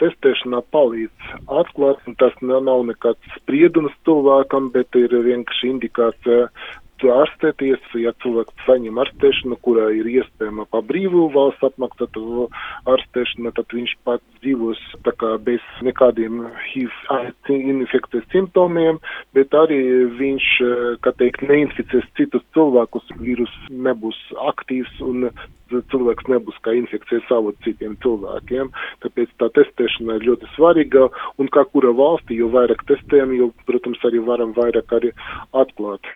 testēšanā palīdz atklāt, un tas nav nekāds spriedums cilvēkam, bet ir vienkārši indikācija ārstēties, ja cilvēks saņem ārstēšanu, kurā ir iespējama pa brīvu valsts apmaksātu ārstēšanu, tad viņš pats dzīvos tā kā bez nekādiem HIV infekcijas simptomiem, bet arī viņš, kā teikt, neinficēs citus cilvēkus, vīrus nebūs aktīvs un cilvēks nebūs kā infekcija savu citiem cilvēkiem. Tāpēc tā testēšana ir ļoti svarīga, un kā kura valstī, jo vairāk testējam, jo, protams, arī varam vairāk arī atklāt.